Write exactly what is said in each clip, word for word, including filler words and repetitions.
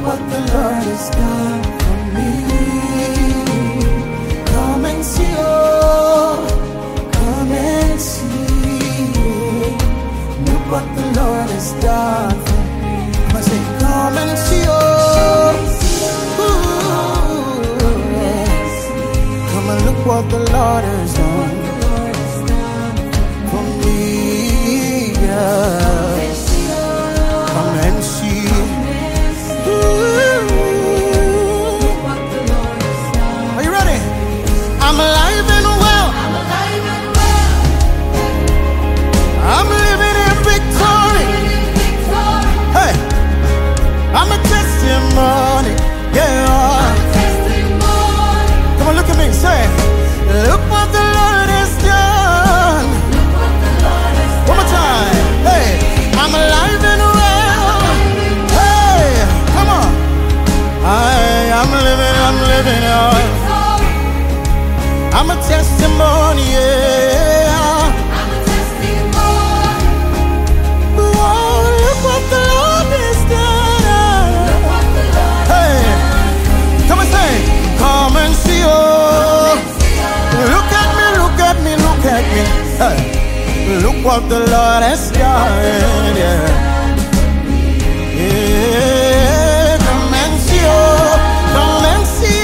what the Lord has done for me. Come and see, oh, come and see. Look what the Lord has done for me. I say, come and see, oh. Look what the Lord has done for me, yeah. Come and see. Ooh. Are you ready? I'm alive and well. I'm living in victory. Hey, I'm a testimony, yeah. Come on, look at me, say, look what the Lord has done. One more time. Hey, I'm alive and well. Hey, come on. I, I'm living, I'm living. Uh, I'm a testimony, yeah. I'm a testimony. Whoa, look what the Lord has done. Look what the Lord hey, has done. Come and say, come and see, oh. Look at me, look at me, look at me. Hey. Look what the Lord has done. Yeah. Yeah. Come and see, oh. Come and see.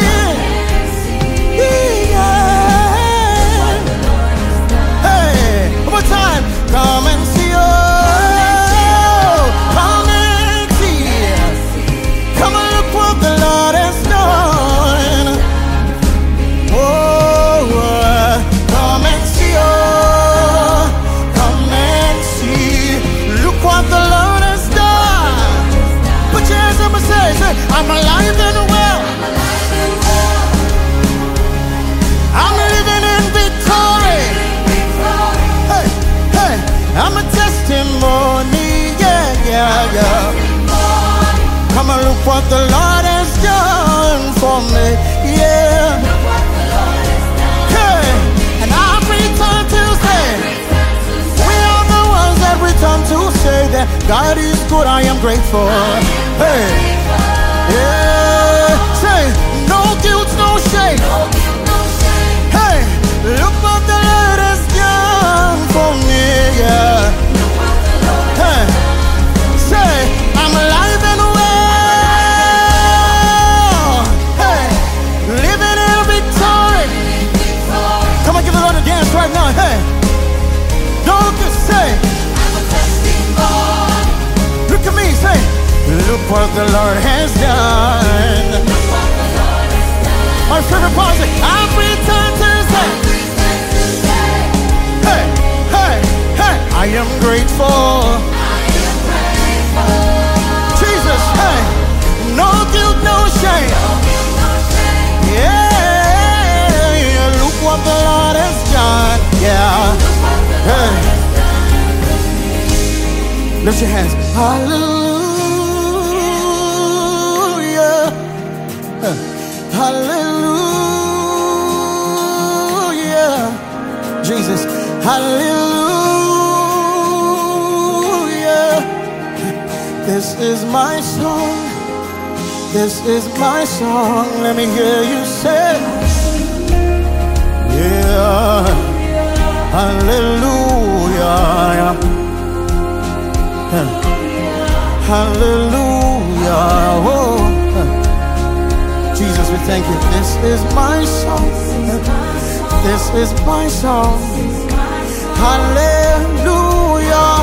Yeah. Hey, one more time. Come and see, oh. Come and see. Come and look what the Lord has done. Oh. Come and see, oh, come and see. Look what the Lord has done. Put your hands up and say, say, I'm alive and well. I'm living in victory. Hey, hey, I'm a testimony. Yeah, yeah, yeah. Come and look what the Lord has done for me. Yeah. To say that God is good, I am grateful. Hey, yeah, say no guilt, no shame. Hey, look what the Lord has done for me. Yeah, hey, say I'm alive and well. Hey, living in victory. Come on, give the Lord a dance right now. Hey, don't just say. Look at me, say, look what the Lord has done. My favorite part is, I've returned to say, hey, hey, hey, I am grateful. Jesus, hey, no guilt, no shame. Yeah, look what the Lord has done. Yeah, hey. Lift your hands. Hallelujah. Hallelujah. Jesus. Hallelujah. This is my song. This is my song. Let me hear you say. Yeah. Hallelujah. Hallelujah. Oh. Jesus, we thank you. This is my song. This is my song. Hallelujah.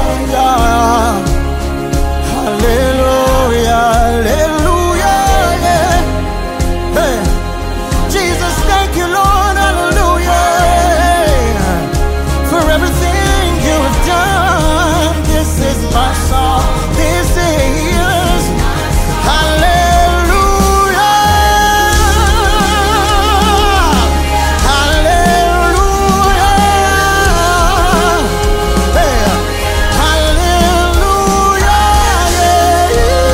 Hallelujah. Hallelujah. Yeah. Hey. Jesus, thank you, Lord. Hallelujah. For everything you have done. This is my song. This is hallelujah. Hallelujah. Hey. Hallelujah. Yeah.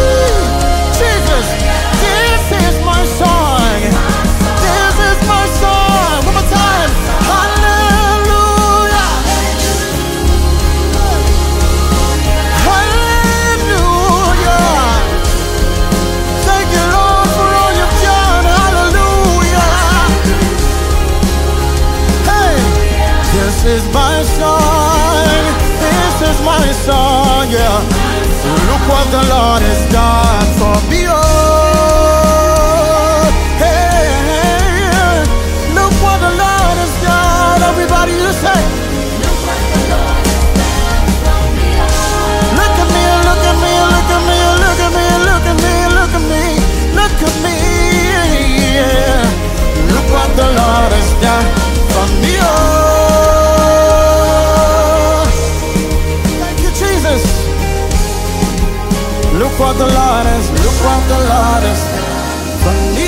Look what the Lord has, look what the Lord has from the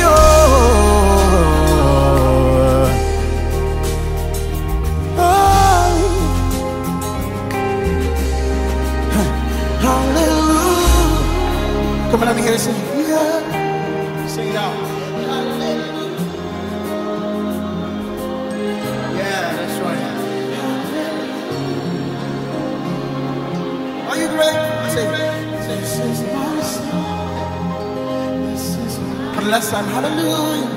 old. Oh. Hallelujah. Come on, let me hear you sing. Yeah. Sing it out. Hallelujah. Yeah, that's right. Are you great? Say, this is my song. This is my... For the last time, hallelujah.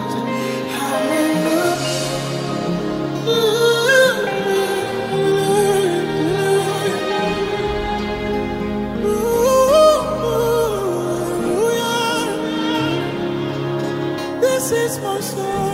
Hallelujah. This is my song.